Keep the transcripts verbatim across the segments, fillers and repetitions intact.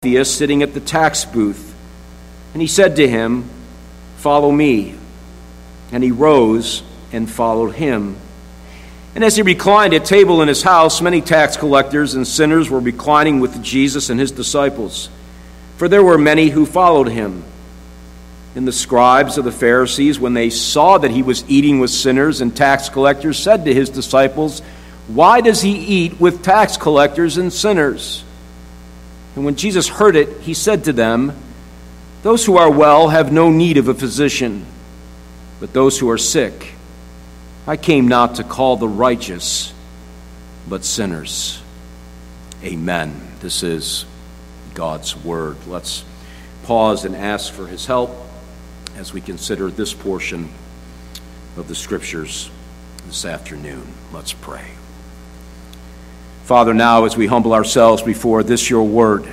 sitting at the tax booth. And he said to him, "Follow me." And he rose and followed him. And as he reclined at table in his house, many tax collectors and sinners were reclining with Jesus and his disciples, for there were many who followed him. And the scribes of the Pharisees, when they saw that he was eating with sinners and tax collectors, said to his disciples, "Why does he eat with tax collectors and sinners?" And when Jesus heard it, he said to them, "Those who are well have no need of a physician, but those who are sick. I came not to call the righteous, but sinners." Amen. This is God's word. Let's pause and ask for his help as we consider this portion of the scriptures this afternoon. Let's pray. Father, now as we humble ourselves before this your word,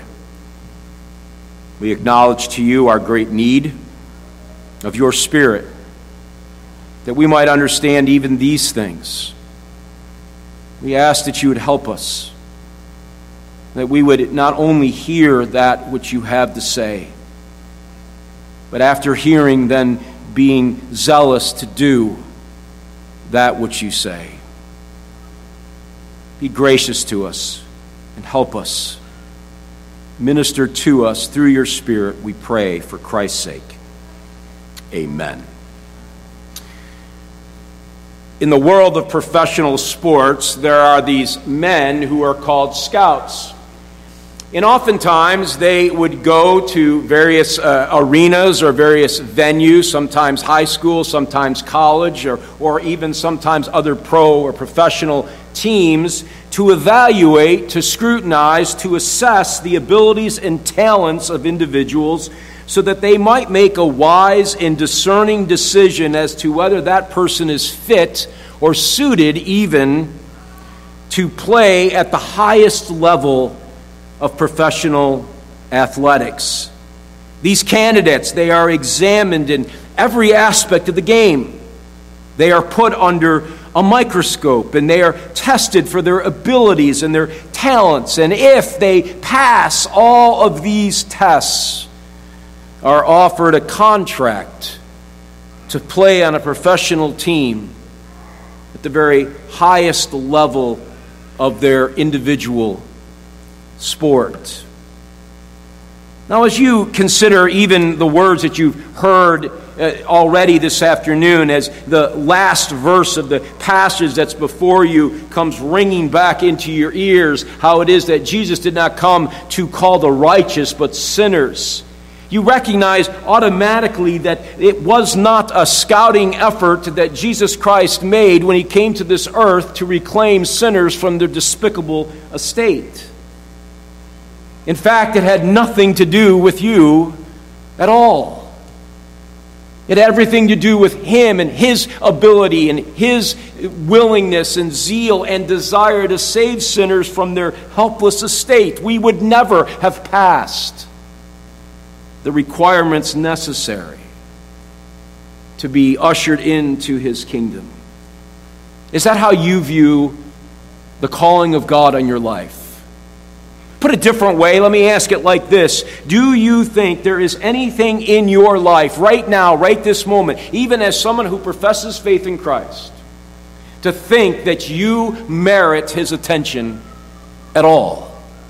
we acknowledge to you our great need of your Spirit, that we might understand even these things. We ask that you would help us, that we would not only hear that which you have to say, but after hearing, then being zealous to do that which you say. Be gracious to us and help us. Minister to us through your Spirit, we pray for Christ's sake. Amen. In the world of professional sports, there are these men who are called scouts. And oftentimes they would go to various uh, arenas or various venues, sometimes high school, sometimes college, or, or even sometimes other pro or professional teams, to evaluate, to scrutinize, to assess the abilities and talents of individuals so that they might make a wise and discerning decision as to whether that person is fit or suited even to play at the highest level of professional athletics. These candidates, they are examined in every aspect of the game. They are put under a microscope and they are tested for their abilities and their talents. And if they pass all of these tests, are offered a contract to play on a professional team at the very highest level of their individual sport. Now, as you consider even the words that you've heard uh, already this afternoon, as the last verse of the passage that's before you comes ringing back into your ears, how it is that Jesus did not come to call the righteous but sinners, you recognize automatically that it was not a scouting effort that Jesus Christ made when he came to this earth to reclaim sinners from their despicable estate. In fact, it had nothing to do with you at all. It had everything to do with him and his ability and his willingness and zeal and desire to save sinners from their helpless estate. We would never have passed the requirements necessary to be ushered into his kingdom. Is that how you view the calling of God on your life? Put a different way, let me ask it like this. Do you think there is anything in your life right now, right this moment, even as someone who professes faith in Christ, to think that you merit his attention at all?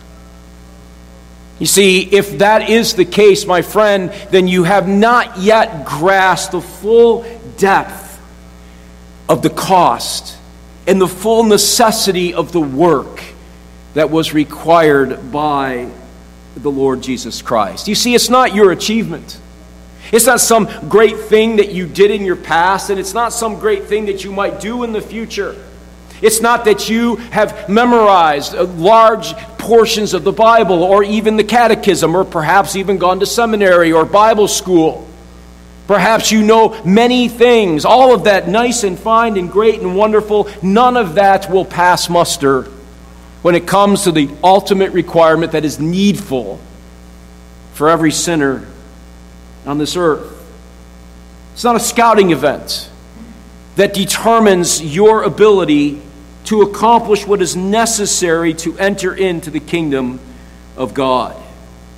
You see, if that is the case, my friend, then you have not yet grasped the full depth of the cost and the full necessity of the work that was required by the Lord Jesus Christ. You see, it's not your achievement. It's not some great thing that you did in your past, and it's not some great thing that you might do in the future. It's not that you have memorized large portions of the Bible or even the catechism or perhaps even gone to seminary or Bible school. Perhaps you know many things. All of that nice and fine and great and wonderful, none of that will pass muster when it comes to the ultimate requirement that is needful for every sinner on this earth. It's not a scouting event that determines your ability to accomplish what is necessary to enter into the kingdom of God.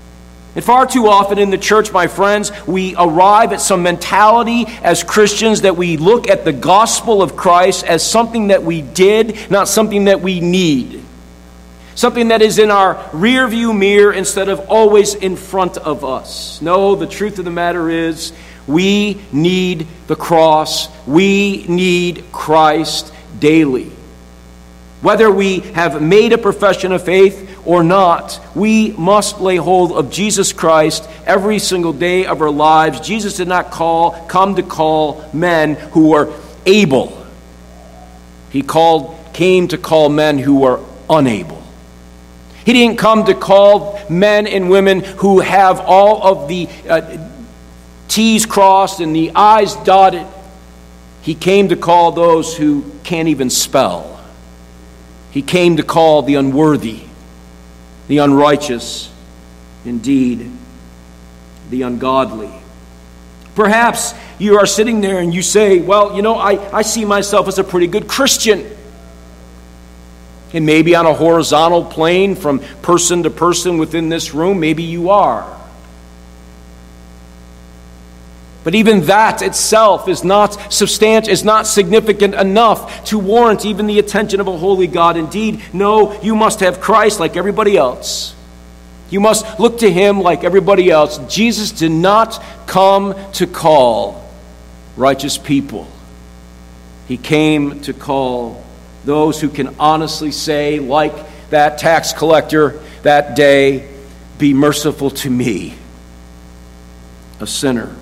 And far too often in the church, my friends, we arrive at some mentality as Christians that we look at the gospel of Christ as something that we did, not something that we need. Something that is in our rearview mirror instead of always in front of us. No, the truth of the matter is we need the cross. We need Christ daily. Whether we have made a profession of faith or not, we must lay hold of Jesus Christ every single day of our lives. Jesus did not call, come to call men who were able. He called, came to call men who were unable. He didn't come to call men and women who have all of the uh, T's crossed and the I's dotted. He came to call those who can't even spell. He came to call the unworthy, the unrighteous, indeed, the ungodly. Perhaps you are sitting there and you say, well, you know, I, I see myself as a pretty good Christian. And maybe on a horizontal plane from person to person within this room, maybe you are. But even that itself is not substantial, is not significant enough to warrant even the attention of a holy God. Indeed, no, you must have Christ like everybody else. You must look to Him like everybody else. Jesus did not come to call righteous people. He came to call those who can honestly say, like that tax collector that day, "Be merciful to me, a sinner."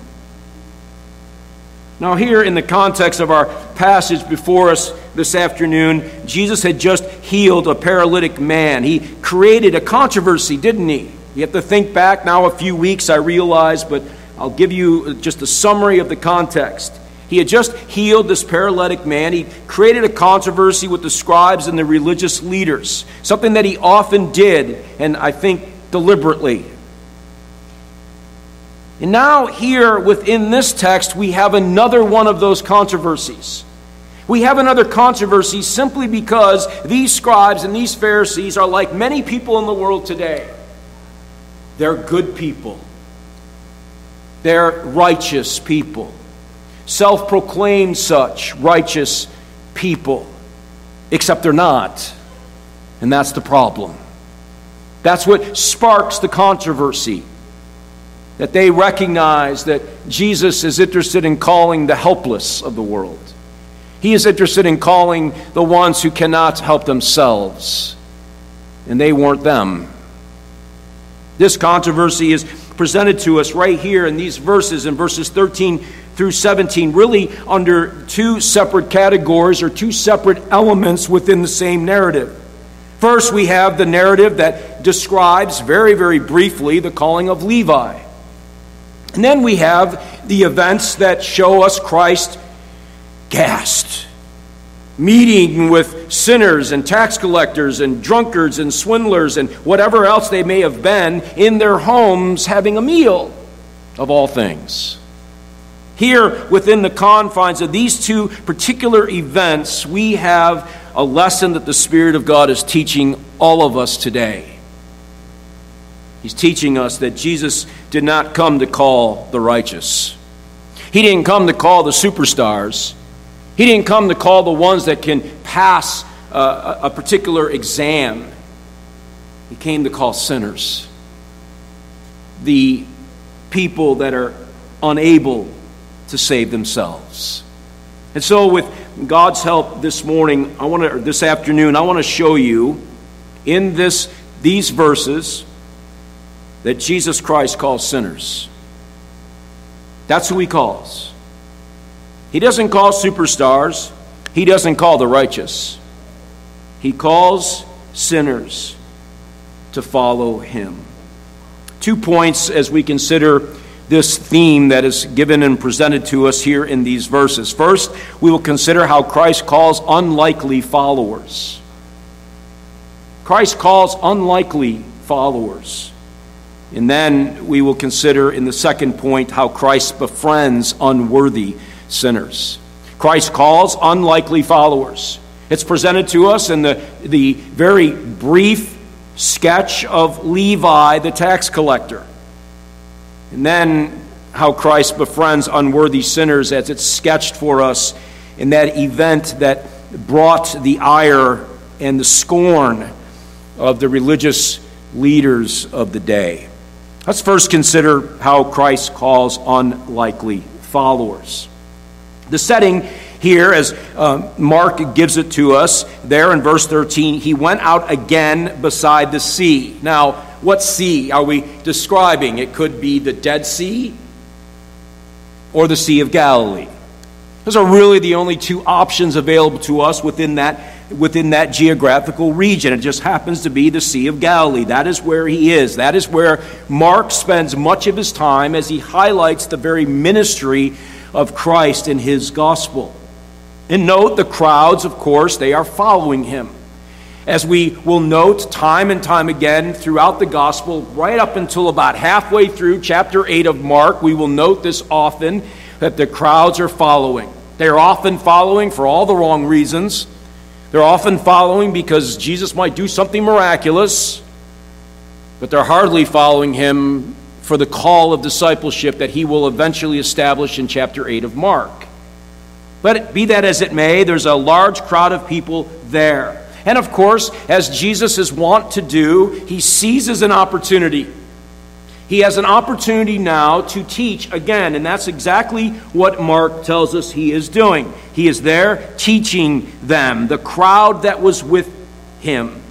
Now here in the context of our passage before us this afternoon, Jesus had just healed a paralytic man. He created a controversy, didn't he? You have to think back now a few weeks, I realize, but I'll give you just a summary of the context. He had just healed this paralytic man. He created a controversy with the scribes and the religious leaders, something that he often did, and I think deliberately. And now here within this text, we have another one of those controversies. We have another controversy simply because these scribes and these Pharisees are like many people in the world today. They're good people. They're righteous people. Self-proclaimed such righteous people. Except they're not. And that's the problem. That's what sparks the controversy. That they recognize that Jesus is interested in calling the helpless of the world. He is interested in calling the ones who cannot help themselves. And they weren't them. This controversy is presented to us right here in these verses, in verses thirteen through seventeen, really under two separate categories or two separate elements within the same narrative. First, we have the narrative that describes very, very briefly the calling of Levi. And then we have the events that show us Christ gassed, meeting with sinners and tax collectors and drunkards and swindlers and whatever else they may have been in their homes having a meal, of all things. Here, within the confines of these two particular events, we have a lesson that the Spirit of God is teaching all of us today. He's teaching us that Jesus did not come to call the righteous. He didn't come to call the superstars. He didn't come to call the ones that can pass uh, a particular exam. He came to call sinners. The people that are unable to save themselves. And so with God's help this morning, I want to, or this afternoon, I want to show you in this these verses that Jesus Christ calls sinners. That's who He calls. He doesn't call superstars. He doesn't call the righteous. He calls sinners to follow Him. Two points as we consider this theme that is given and presented to us here in these verses. First, we will consider how Christ calls unlikely followers. Christ calls unlikely followers. And then we will consider in the second point how Christ befriends unworthy sinners. Christ calls unlikely followers. It's presented to us in the, the very brief sketch of Levi, the tax collector. And then how Christ befriends unworthy sinners as it's sketched for us in that event that brought the ire and the scorn of the religious leaders of the day. Let's first consider how Christ calls unlikely followers. The setting here, as uh, Mark gives it to us, there in verse thirteen, he went out again beside the sea. Now, what sea are we describing? It could be the Dead Sea or the Sea of Galilee. Those are really the only two options available to us within that, within that geographical region. It just happens to be the Sea of Galilee. That is where he is. That is where Mark spends much of his time as he highlights the very ministry of Christ in his gospel. And note the crowds, of course, they are following him. As we will note time and time again throughout the gospel, right up until about halfway through chapter eight of Mark, we will note this often, that the crowds are following. They are often following for all the wrong reasons. They're often following because Jesus might do something miraculous, but they're hardly following him for the call of discipleship that he will eventually establish in chapter eight of Mark. But be that as it may, there's a large crowd of people there. And of course, as Jesus is wont to do, he seizes an opportunity. He has an opportunity now to teach again, and that's exactly what Mark tells us he is doing. He is there teaching them, the crowd that was with him.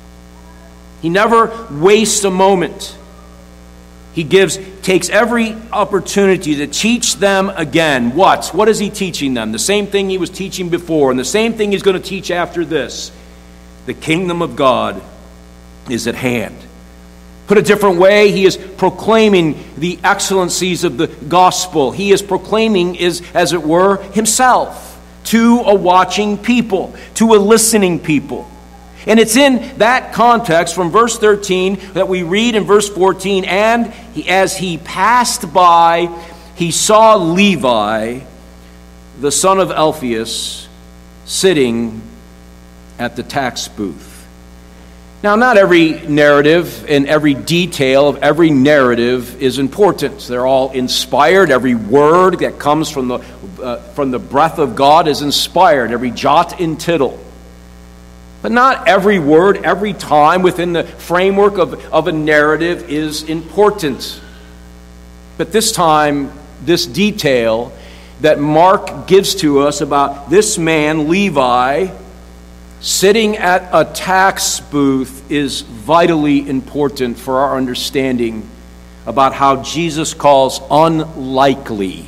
He never wastes a moment. He gives, takes every opportunity to teach them again. What? What is he teaching them? The same thing he was teaching before, and the same thing he's going to teach after this. The kingdom of God is at hand. Put a different way, he is proclaiming the excellencies of the gospel. He is proclaiming, is, as it were, himself to a watching people, to a listening people. And it's in that context from verse thirteen that we read in verse fourteen, and he, as he passed by, he saw Levi, the son of Alphaeus, sitting at the tax booth. Now, not every narrative and every detail of every narrative is important. They're all inspired. Every word that comes from the, uh, from the breath of God is inspired, every jot and tittle. But not every word, every time within the framework of, of a narrative is important. But this time, this detail that Mark gives to us about this man, Levi, sitting at a tax booth is vitally important for our understanding about how Jesus calls unlikely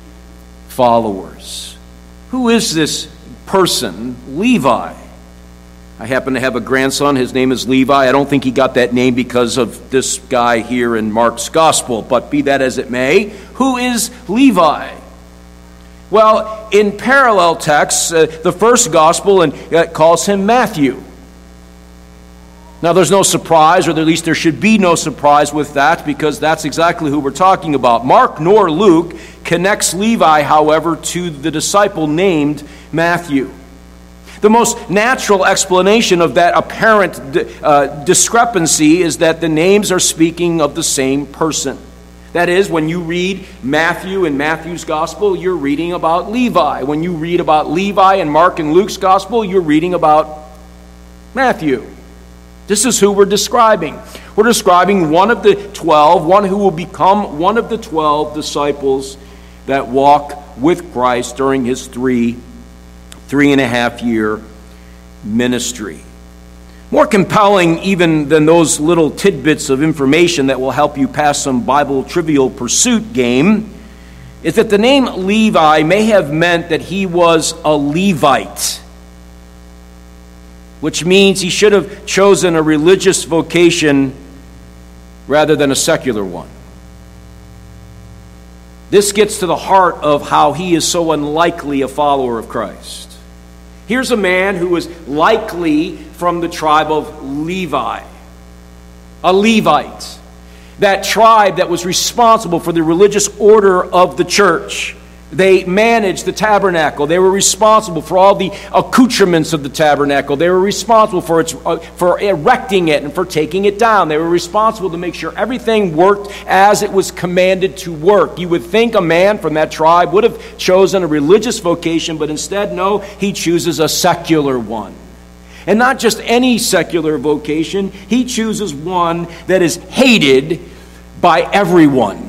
followers. Who is this person, Levi? I happen to have a grandson. His name is Levi. I don't think he got that name because of this guy here in Mark's gospel, but be that as it may, who is Levi? Well, in parallel texts, uh, the first gospel and, uh, calls him Matthew. Now, there's no surprise, or at least there should be no surprise with that, because that's exactly who we're talking about. Mark nor Luke connects Levi, however, to the disciple named Matthew. The most natural explanation of that apparent uh, discrepancy is that the names are speaking of the same person. That is, when you read Matthew in Matthew's gospel, you're reading about Levi. When you read about Levi in Mark and Luke's gospel, you're reading about Matthew. This is who we're describing. We're describing one of the twelve, one who will become one of the twelve disciples that walk with Christ during his three, three and a half year ministry. More compelling even than those little tidbits of information that will help you pass some Bible Trivial Pursuit game is that the name Levi may have meant that he was a Levite, which means he should have chosen a religious vocation rather than a secular one. This gets to the heart of how he is so unlikely a follower of Christ. Here's a man who is likely from the tribe of Levi, a Levite, that tribe that was responsible for the religious order of the church, They managed the tabernacle. They were responsible for all the accoutrements of the tabernacle. They were responsible for its, uh, for erecting it and for taking it down. They were responsible to make sure everything worked as it was commanded to work. You would think a man from that tribe would have chosen a religious vocation, but instead, no, he chooses a secular one. And not just any secular vocation, he chooses one that is hated by everyone.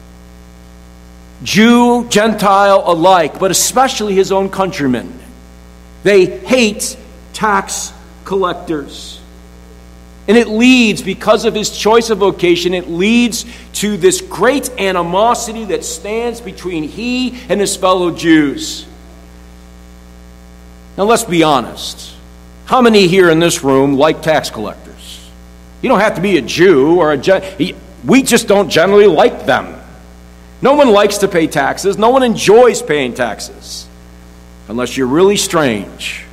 Jew, Gentile alike, but especially his own countrymen. They hate tax collectors. And it leads, because of his choice of vocation, it leads to this great animosity that stands between he and his fellow Jews. Now let's be honest. How many here in this room like tax collectors? You don't have to be a Jew or a Gen- we just don't generally like them. No one likes to pay taxes. No one enjoys paying taxes. Unless you're really strange.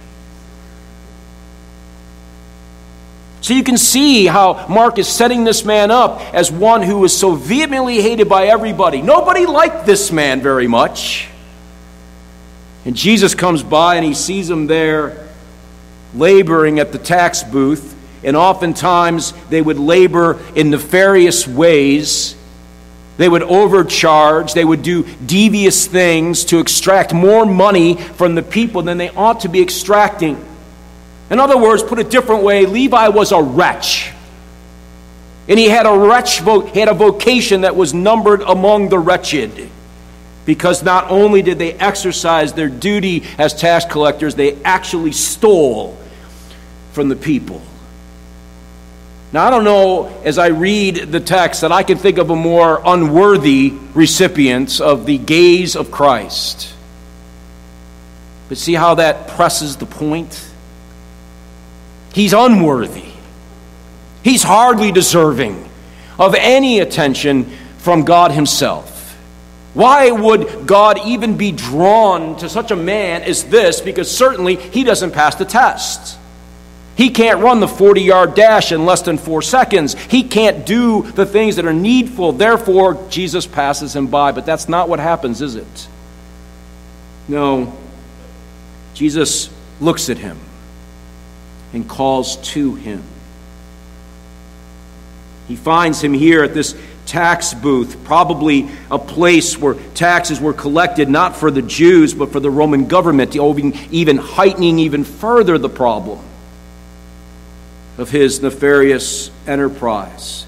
So you can see how Mark is setting this man up as one who was so vehemently hated by everybody. Nobody liked this man very much. And Jesus comes by and he sees him there laboring at the tax booth. And oftentimes they would labor in nefarious ways. They would overcharge. They would do devious things to extract more money from the people than they ought to be extracting. In other words, put a different way, Levi was a wretch. And he had a wretch, he had a vocation that was numbered among the wretched. Because not only did they exercise their duty as tax collectors, they actually stole from the people. Now, I don't know, as I read the text, that I can think of a more unworthy recipient of the gaze of Christ. But see how that presses the point? He's unworthy. He's hardly deserving of any attention from God himself. Why would God even be drawn to such a man as this? Because certainly he doesn't pass the test. He can't run the forty-yard dash in less than four seconds. He can't do the things that are needful. Therefore, Jesus passes him by. But that's not what happens, is it? No. Jesus looks at him and calls to him. He finds him here at this tax booth, probably a place where taxes were collected not for the Jews, but for the Roman government, even heightening even further the problem of his nefarious enterprise.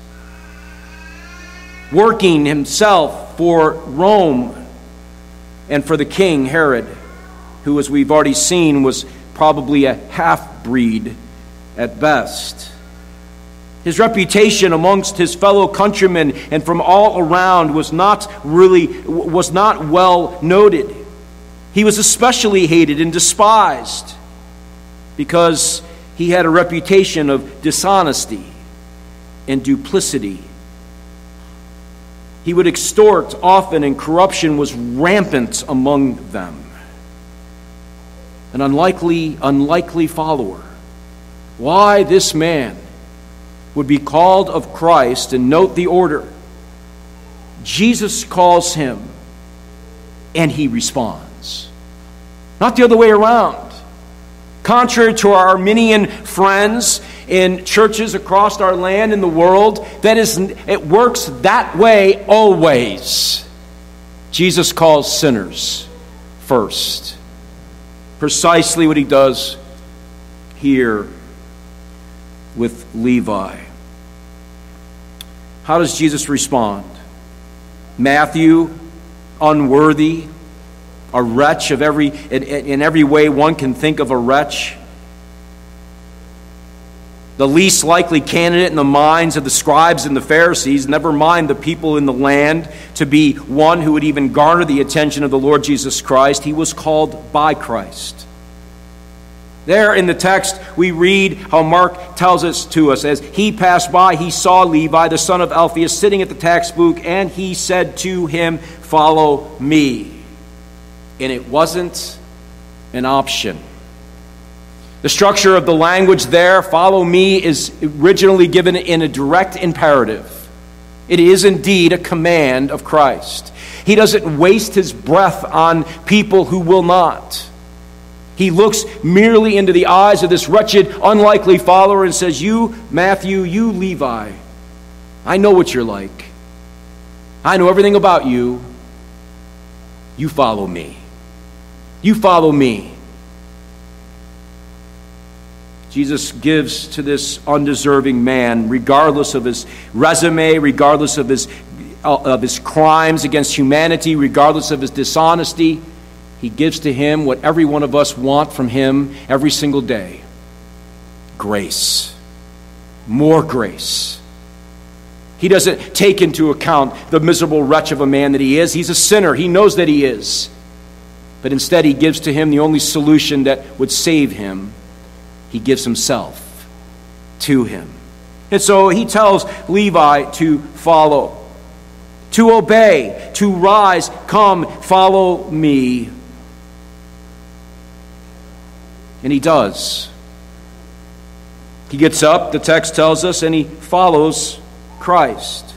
Working himself for Rome and for the king, Herod, who, as we've already seen, was probably a half-breed at best. His reputation amongst his fellow countrymen and from all around was not really, was not well noted. He was especially hated and despised because he had a reputation of dishonesty and duplicity. He would extort often, and corruption was rampant among them. An unlikely, unlikely follower. Why this man would be called of Christ, and note the order. Jesus calls him, and he responds. Not the other way around. Contrary to our Arminian friends in churches across our land and the world, that is, it works that way always. Jesus calls sinners first. Precisely what he does here with Levi. How does Jesus respond? Matthew, unworthy, a wretch of every, in, in every way one can think of a wretch. The least likely candidate in the minds of the scribes and the Pharisees, never mind the people in the land, to be one who would even garner the attention of the Lord Jesus Christ. He was called by Christ. There in the text, we read how Mark tells us to us, as he passed by, he saw Levi, the son of Alphaeus, sitting at the tax booth, and he said to him, "Follow me." And it wasn't an option. The structure of the language there, "follow me," is originally given in a direct imperative. It is indeed a command of Christ. He doesn't waste his breath on people who will not. He looks merely into the eyes of this wretched, unlikely follower and says, you, Matthew, you, Levi, I know what you're like. I know everything about you. You follow me. You follow me. Jesus gives to this undeserving man, regardless of his resume, regardless of his, uh, of his crimes against humanity, regardless of his dishonesty, he gives to him what every one of us want from him every single day. Grace. More grace. He doesn't take into account the miserable wretch of a man that he is. He's a sinner. He knows that he is. But instead he gives to him the only solution that would save him. He gives himself to him. And so he tells Levi to follow, to obey, to rise, come, follow me. And he does. He gets up, the text tells us, and he follows Christ.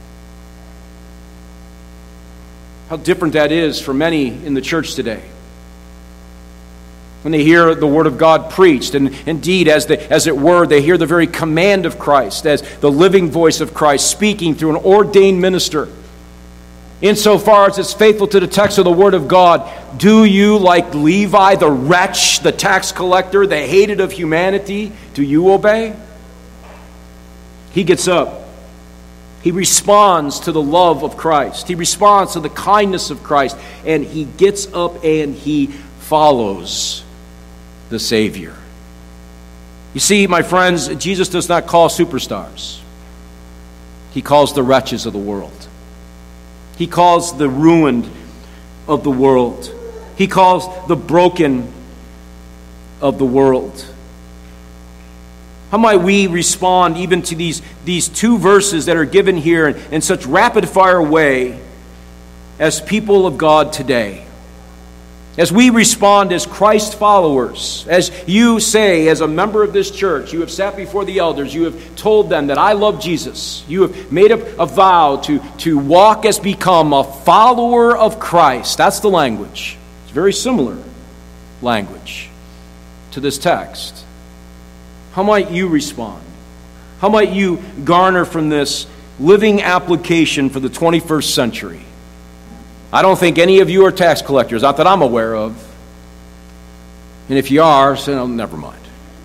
How different that is for many in the church today. When they hear the Word of God preached, and indeed, as, the, as it were, they hear the very command of Christ, as the living voice of Christ speaking through an ordained minister. Insofar as it's faithful to the text of the Word of God, do you, like Levi, the wretch, the tax collector, the hated of humanity, do you obey? He gets up. He responds to the love of Christ. He responds to the kindness of Christ. And he gets up and he follows the Savior. You see, my friends, Jesus does not call superstars. He calls the wretches of the world. He calls the ruined of the world. He calls the broken of the world. How might we respond even to these, these two verses that are given here in, in such rapid-fire way as people of God today? As we respond as Christ followers, as you say, as a member of this church, you have sat before the elders, you have told them that I love Jesus. You have made a, a vow to, to walk as become a follower of Christ. That's the language. It's very similar language to this text. How might you respond? How might you garner from this living application for the twenty-first century? I don't think any of you are tax collectors, not that I'm aware of. And if you are, so no, never mind.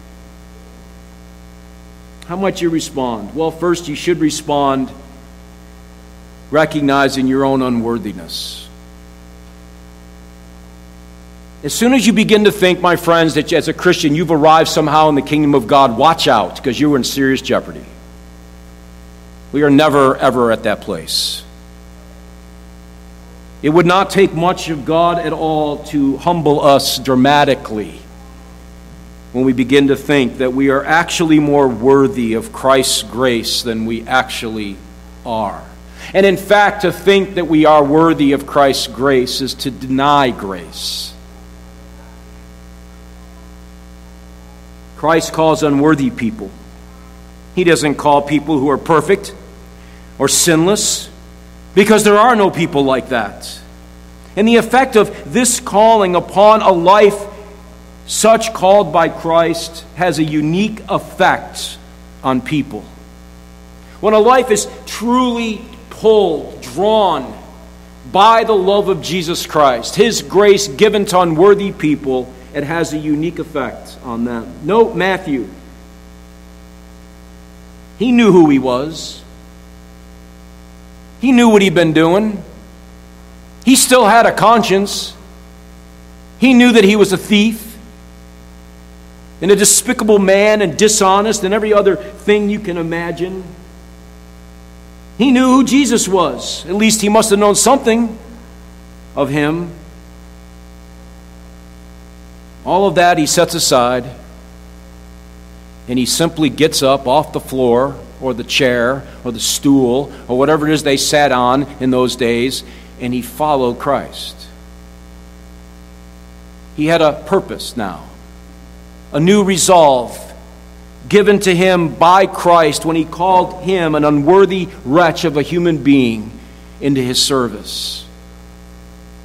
How might you respond? Well, first you should respond recognizing your own unworthiness. As soon as you begin to think, my friends, that as a Christian you've arrived somehow in the kingdom of God, watch out, because you're in serious jeopardy. We are never, ever at that place. It would not take much of God at all to humble us dramatically when we begin to think that we are actually more worthy of Christ's grace than we actually are. And in fact, to think that we are worthy of Christ's grace is to deny grace. Christ calls unworthy people. He doesn't call people who are perfect or sinless, because there are no people like that. And the effect of this calling upon a life such called by Christ has a unique effect on people. When a life is truly pulled, drawn by the love of Jesus Christ, His grace given to unworthy people, it has a unique effect on them. Note Matthew. He knew who he was. He knew what he'd been doing. He still had a conscience. He knew that he was a thief and a despicable man and dishonest and every other thing you can imagine. He knew who Jesus was. At least he must have known something of him. All of that he sets aside, and he simply gets up off the floor or the chair or the stool or whatever it is they sat on in those days, and he followed Christ. He had a purpose now, a new resolve given to him by Christ when he called him, an unworthy wretch of a human being, into his service.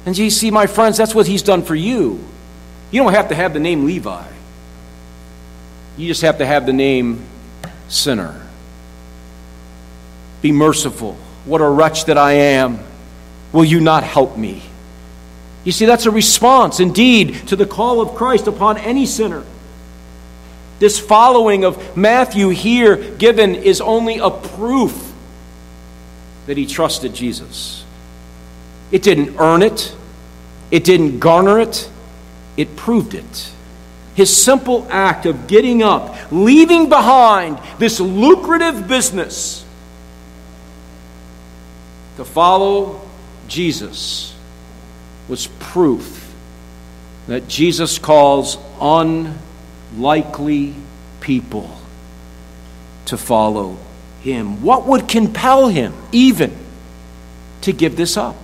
And you see, my friends, that's what he's done for you. You don't have to have the name Levi. You just have to have the name sinner. Be merciful. What a wretch that I am. Will you not help me? You see, that's a response, indeed, to the call of Christ upon any sinner. This following of Matthew here given is only a proof that he trusted Jesus. It didn't earn it. It didn't garner it. It proved it. His simple act of getting up, leaving behind this lucrative business to follow Jesus was proof that Jesus calls unlikely people to follow him. What would compel him even to give this up?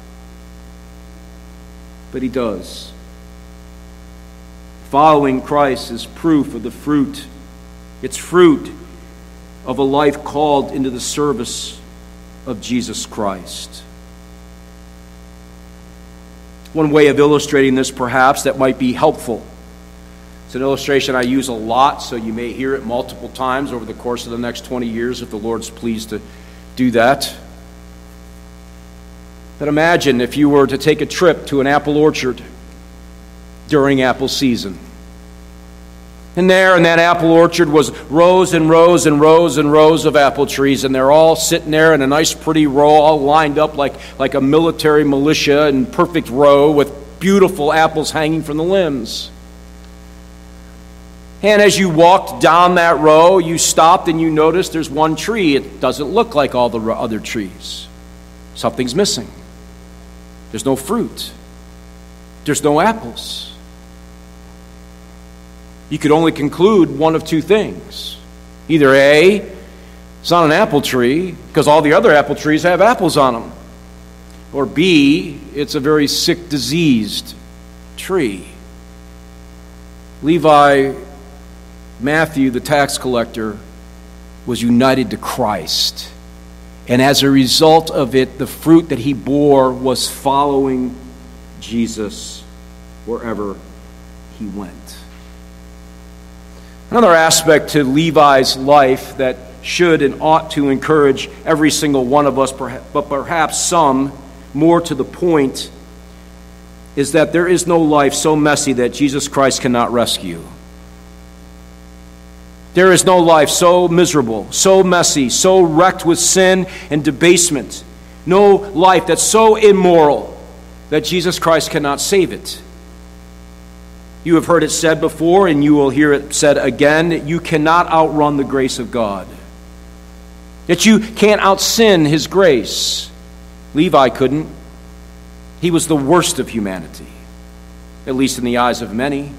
But he does. Following Christ is proof of the fruit. It's fruit of a life called into the service of Jesus Christ. One way of illustrating this, perhaps, that might be helpful. It's an illustration I use a lot, so you may hear it multiple times over the course of the next twenty years if the Lord's pleased to do that. But imagine if you were to take a trip to an apple orchard during apple season. And there in that apple orchard was rows and rows and rows and rows of apple trees, and they're all sitting there in a nice pretty row, all lined up like, like a military militia in perfect row with beautiful apples hanging from the limbs. And as you walked down that row, you stopped and you noticed there's one tree. It doesn't look like all the other trees. Something's missing. There's no fruit. There's no apples. You could only conclude one of two things. Either A, it's not an apple tree because all the other apple trees have apples on them. Or B, it's a very sick, diseased tree. Levi, Matthew, the tax collector, was united to Christ. And as a result of it, the fruit that he bore was following Jesus wherever he went. Another aspect to Levi's life that should and ought to encourage every single one of us, but perhaps some more to the point, is that there is no life so messy that Jesus Christ cannot rescue. There is no life so miserable, so messy, so wrecked with sin and debasement. No life that's so immoral that Jesus Christ cannot save it. You have heard it said before, and you will hear it said again, that you cannot outrun the grace of God. That you can't out-sin his grace. Levi couldn't. He was the worst of humanity, at least in the eyes of many.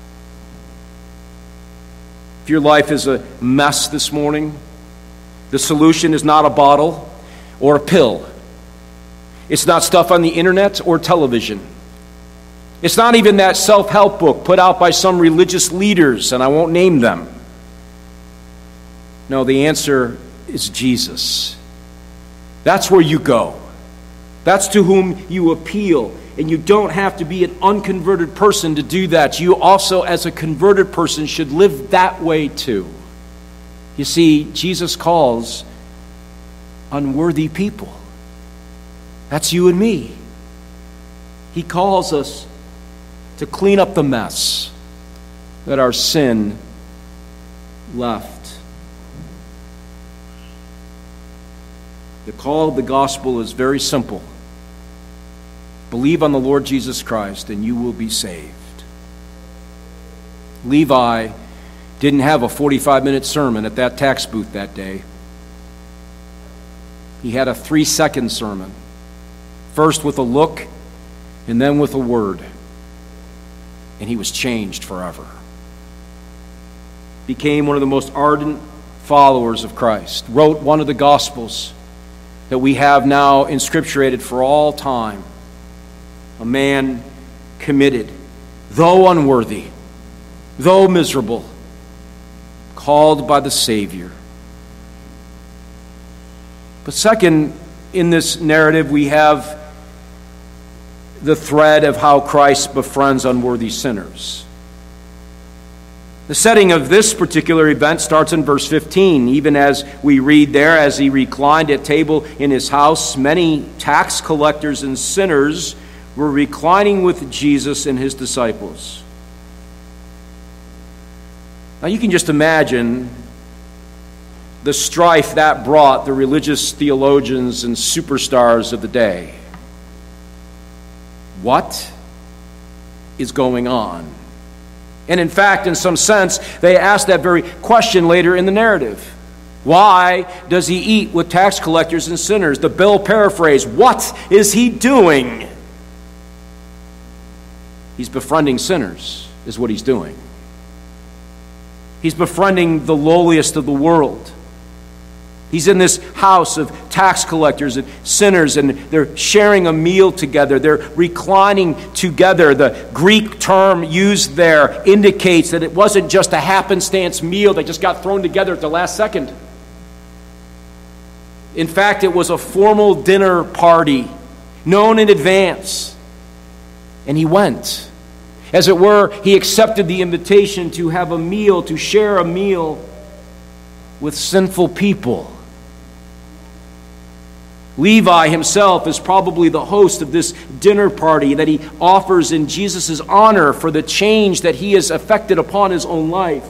If your life is a mess this morning, the solution is not a bottle or a pill. It's not stuff on the internet or television. It's not even that self-help book put out by some religious leaders, and I won't name them. No, the answer is Jesus. That's where you go. That's to whom you appeal. And you don't have to be an unconverted person to do that. You also, as a converted person, should live that way too. You see, Jesus calls unworthy people. That's you and me. He calls us to clean up the mess that our sin left. The call of the gospel is very simple. Believe on the Lord Jesus Christ and you will be saved. Levi didn't have a forty-five minute sermon at that tax booth that day. He had a three-second sermon. First with a look and then with a word. And he was changed forever. Became one of the most ardent followers of Christ. Wrote one of the Gospels that we have now inscripturated for all time. A man committed, though unworthy, though miserable, called by the Savior. But second, in this narrative, we have the thread of how Christ befriends unworthy sinners. The setting of this particular event starts in verse fifteen. Even as we read there, as he reclined at table in his house, many tax collectors and sinners were reclining with Jesus and his disciples. Now you can just imagine the strife that brought the religious theologians and superstars of the day. What is going on? And in fact, in some sense, they asked that very question later in the narrative. Why does he eat with tax collectors and sinners? The Bill paraphrase, what is he doing? He's befriending sinners, is what he's doing. He's befriending the lowliest of the world. He's in this house of tax collectors and sinners, and they're sharing a meal together. They're reclining together. The Greek term used there indicates that it wasn't just a happenstance meal that just got thrown together at the last second. In fact, it was a formal dinner party, known in advance. And he went. As it were, he accepted the invitation to have a meal, to share a meal with sinful people. Levi himself is probably the host of this dinner party that he offers in Jesus' honor for the change that he has effected upon his own life.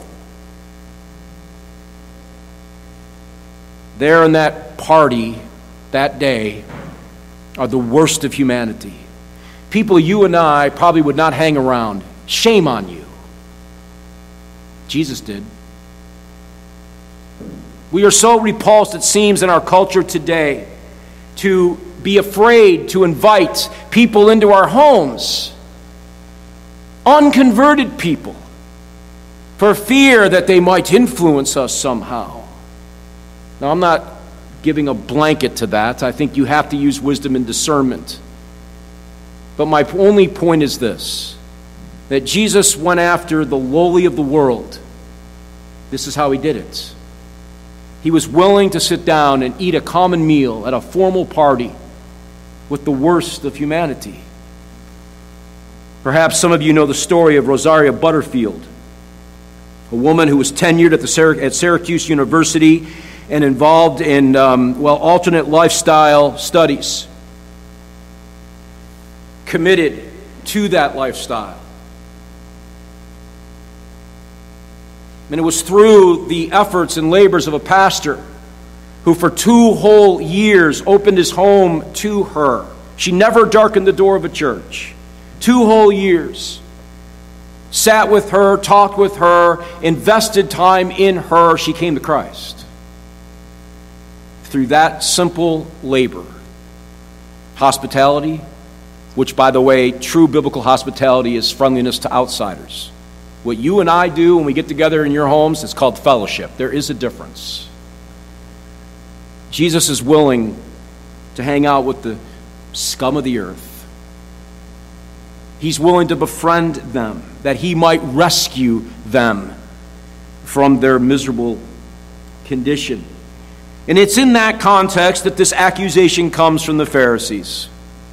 There in that party, that day, are the worst of humanity. People you and I probably would not hang around. Shame on you. Jesus did. We are so repulsed, it seems, in our culture today to be afraid to invite people into our homes, unconverted people, for fear that they might influence us somehow. Now, I'm not giving a blanket to that. I think you have to use wisdom and discernment. But my only point is this, that Jesus went after the lowly of the world. This is how he did it. He was willing to sit down and eat a common meal at a formal party with the worst of humanity. Perhaps some of you know the story of Rosaria Butterfield, a woman who was tenured at, the Syrac- at Syracuse University and involved in, um, well, alternate lifestyle studies. Committed to that lifestyle. And it was through the efforts and labors of a pastor who for two whole years opened his home to her. She never darkened the door of a church. Two whole years. Sat with her, talked with her, invested time in her. She came to Christ. Through that simple labor. Hospitality, which, by the way, true biblical hospitality is friendliness to outsiders. What you and I do when we get together in your homes is called fellowship. There is a difference. Jesus is willing to hang out with the scum of the earth. He's willing to befriend them, that he might rescue them from their miserable condition. And it's in that context that this accusation comes from the Pharisees.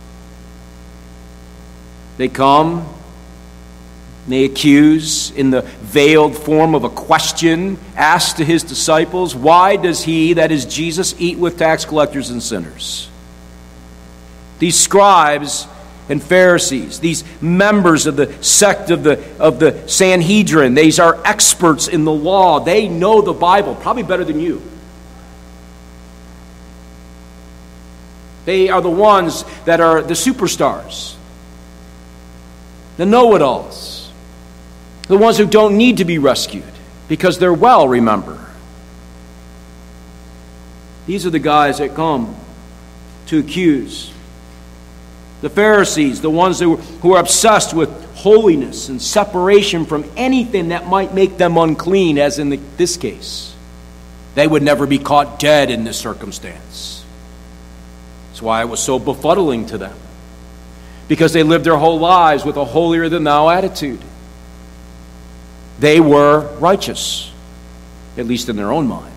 They come, they accuse in the veiled form of a question asked to his disciples, why does he, that is Jesus, eat with tax collectors and sinners? These scribes and Pharisees, these members of the sect of the, of the Sanhedrin, these are experts in the law. They know the Bible, probably better than you. They are the ones that are the superstars, the know-it-alls. The ones who don't need to be rescued because they're well, remember. These are the guys that come to accuse. The Pharisees, the ones who, who are obsessed with holiness and separation from anything that might make them unclean, as in the, this case. They would never be caught dead in this circumstance. That's why it was so befuddling to them. Because they lived their whole lives with a holier-than-thou attitude. They were righteous, at least in their own mind.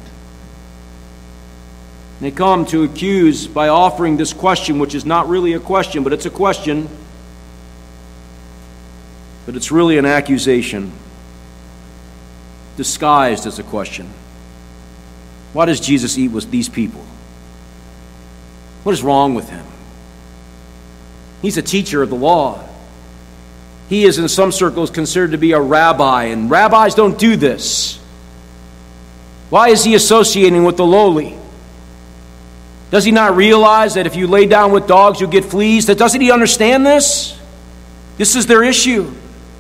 They come to accuse by offering this question, which is not really a question, but it's a question. But it's really an accusation disguised as a question. Why does Jesus eat with these people? What is wrong with him? He's a teacher of the law. He is in some circles considered to be a rabbi, and rabbis don't do this. Why is he associating with the lowly? Does he not realize that if you lay down with dogs, you'll get fleas? That doesn't he understand this? This is their issue.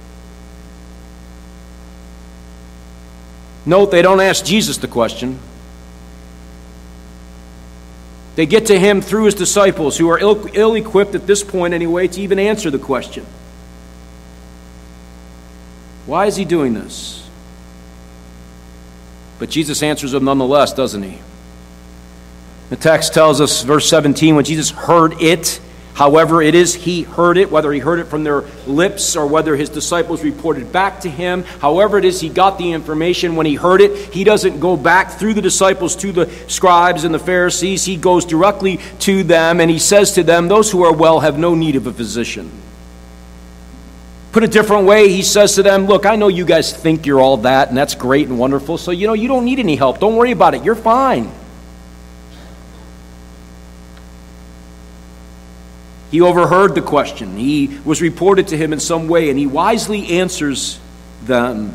Note, they don't ask Jesus the question. They get to him through his disciples, who are ill, ill-equipped at this point anyway to even answer the question. Why is he doing this? But Jesus answers them nonetheless, doesn't he? The text tells us, verse seventeen, when Jesus heard it, however it is he heard it, whether he heard it from their lips or whether his disciples reported back to him, however it is he got the information, when he heard it, he doesn't go back through the disciples to the scribes and the Pharisees. He goes directly to them and he says to them, those who are well have no need of a physician. Put a different way, he says to them, look, I know you guys think you're all that, and that's great and wonderful, so you know, you don't need any help. Don't worry about it. You're fine. He overheard the question. He was reported to him in some way, and he wisely answers them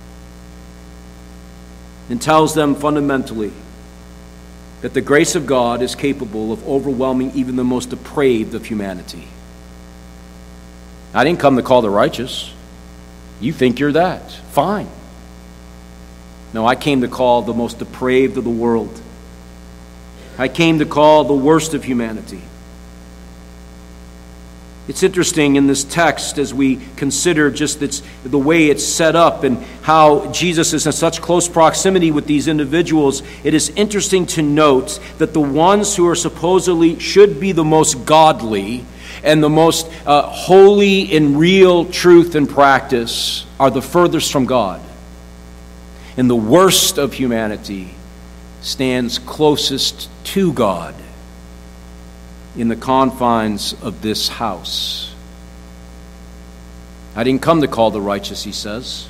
and tells them fundamentally that the grace of God is capable of overwhelming even the most depraved of humanity. I didn't come to call the righteous. You think you're that. Fine. No, I came to call the most depraved of the world. I came to call the worst of humanity. It's interesting in this text as we consider just its, the way it's set up and how Jesus is in such close proximity with these individuals. It is interesting to note that the ones who are supposedly should be the most godly and the most uh, holy in real truth and practice are the furthest from God. And the worst of humanity stands closest to God in the confines of this house. I didn't come to call the righteous, he says.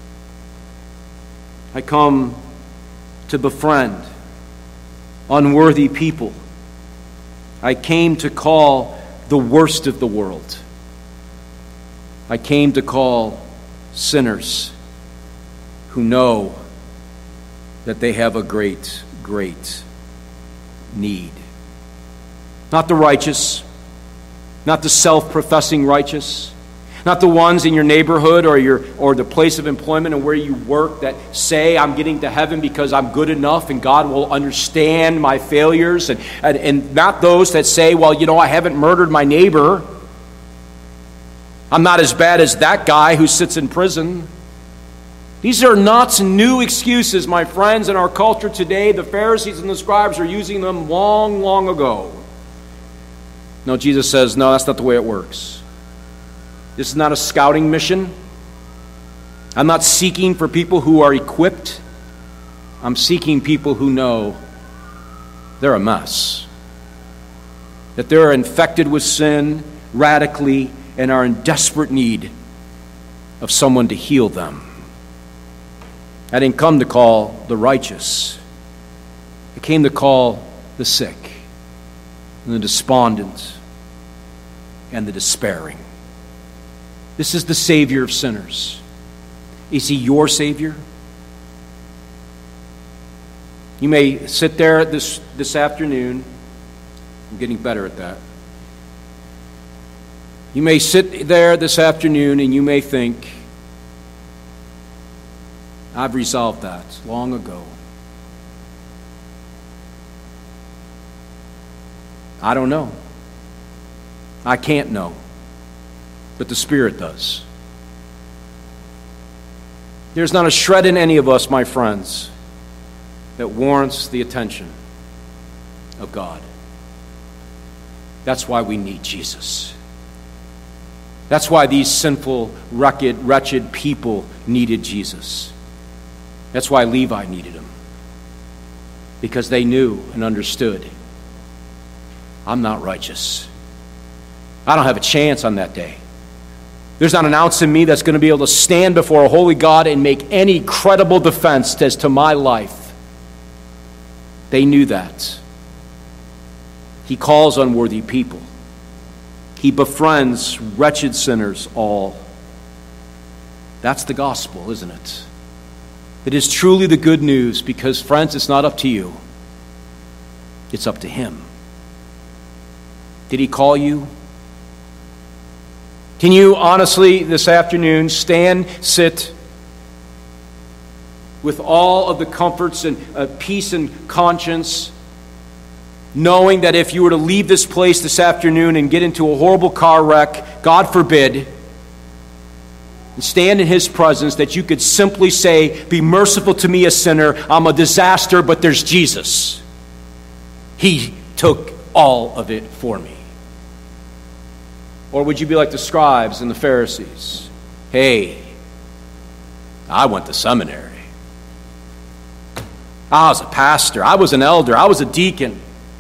I come to befriend unworthy people. I came to call the worst of the world. I came to call sinners who know that they have a great, great need. Not the righteous, not the self-professing righteous, not the ones in your neighborhood or your or the place of employment and where you work that say, I'm getting to heaven because I'm good enough and God will understand my failures, and, and, and not those that say, well, you know, I haven't murdered my neighbor. I'm not as bad as that guy who sits in prison. These are not new excuses, my friends, in our culture today. The Pharisees and the scribes are using them long, long ago. No, Jesus says, no, that's not the way it works. This is not a scouting mission. I'm not seeking for people who are equipped. I'm seeking people who know they're a mess. That they're infected with sin radically and are in desperate need of someone to heal them. I didn't come to call the righteous. I came to call the sick and the despondent and the despairing. This is the Savior of sinners. Is he your Savior? You may sit there this, this afternoon. I'm getting better at that. You may sit there this afternoon and you may think, I've resolved that long ago. I don't know. I can't know. But the Spirit does. There's not a shred in any of us, my friends, that warrants the attention of God. That's why we need Jesus. That's why these sinful, wretched, wretched people needed Jesus. That's why Levi needed him. Because they knew and understood, I'm not righteous. I don't have a chance on that day. There's not an ounce in me that's going to be able to stand before a holy God and make any credible defense as to my life. They knew that. He calls unworthy people. He befriends wretched sinners all. That's the gospel, isn't it? It is truly the good news because, friends, it's not up to you. It's up to Him. Did He call you? Can you honestly this afternoon stand, sit with all of the comforts and uh, peace and conscience, knowing that if you were to leave this place this afternoon and get into a horrible car wreck, God forbid, and stand in His presence, that you could simply say, be merciful to me, a sinner. I'm a disaster, but there's Jesus. He took all of it for me. Or would you be like the scribes and the Pharisees? Hey, I went to seminary. I was a pastor. I was an elder. I was a deacon.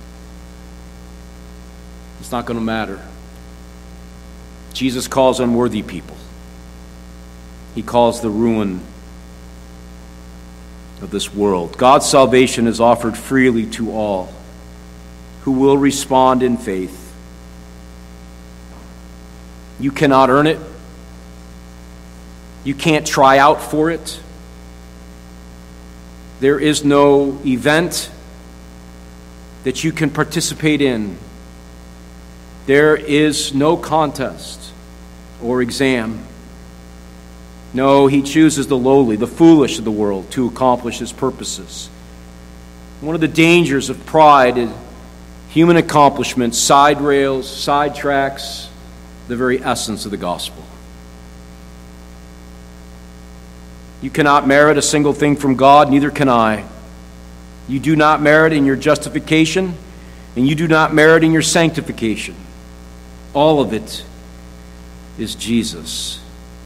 It's not going to matter. Jesus calls unworthy people. He calls the ruin of this world. God's salvation is offered freely to all who will respond in faith. You cannot earn it. You can't try out for it. There is no event that you can participate in. There is no contest or exam. No, He chooses the lowly, the foolish of the world to accomplish His purposes. One of the dangers of pride is human accomplishment side rails, side tracks the very essence of the gospel. You cannot merit a single thing from God, neither can I. You do not merit in your justification, and you do not merit in your sanctification. All of it is Jesus.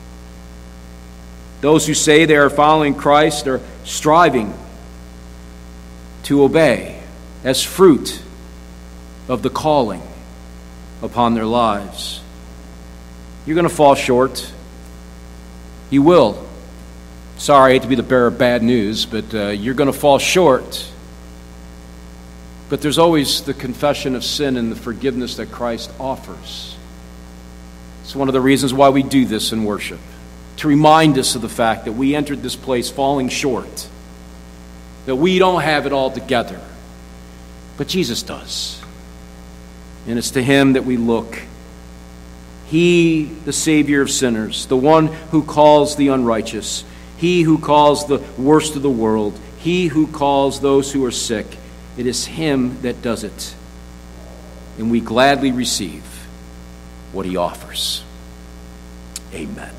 Those who say they are following Christ are striving to obey as fruit of the calling upon their lives. You're going to fall short. You will. Sorry, I hate to be the bearer of bad news, but uh, you're going to fall short. But there's always the confession of sin and the forgiveness that Christ offers. It's one of the reasons why we do this in worship, to remind us of the fact that we entered this place falling short, that we don't have it all together, but Jesus does. And it's to Him that we look. He, the Savior of sinners, the one who calls the unrighteous, He who calls the worst of the world, He who calls those who are sick. It is Him that does it. And we gladly receive what He offers. Amen.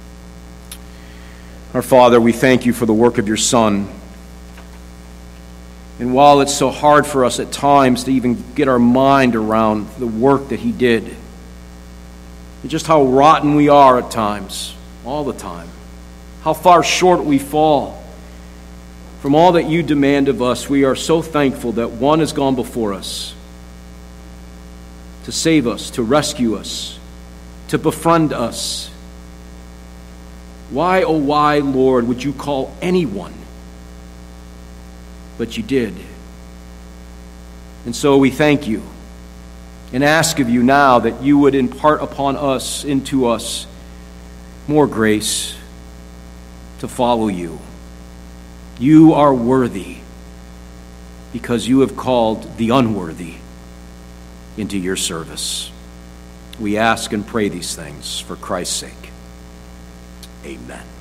Our Father, we thank You for the work of Your Son. And while it's so hard for us at times to even get our mind around the work that He did, and just how rotten we are at times, all the time, how far short we fall from all that You demand of us, we are so thankful that one has gone before us to save us, to rescue us, to befriend us. Why, oh why, Lord, would You call anyone? But You did. And so we thank You and ask of You now that You would impart upon us, into us, more grace to follow You. You are worthy because You have called the unworthy into Your service. We ask and pray these things for Christ's sake. Amen.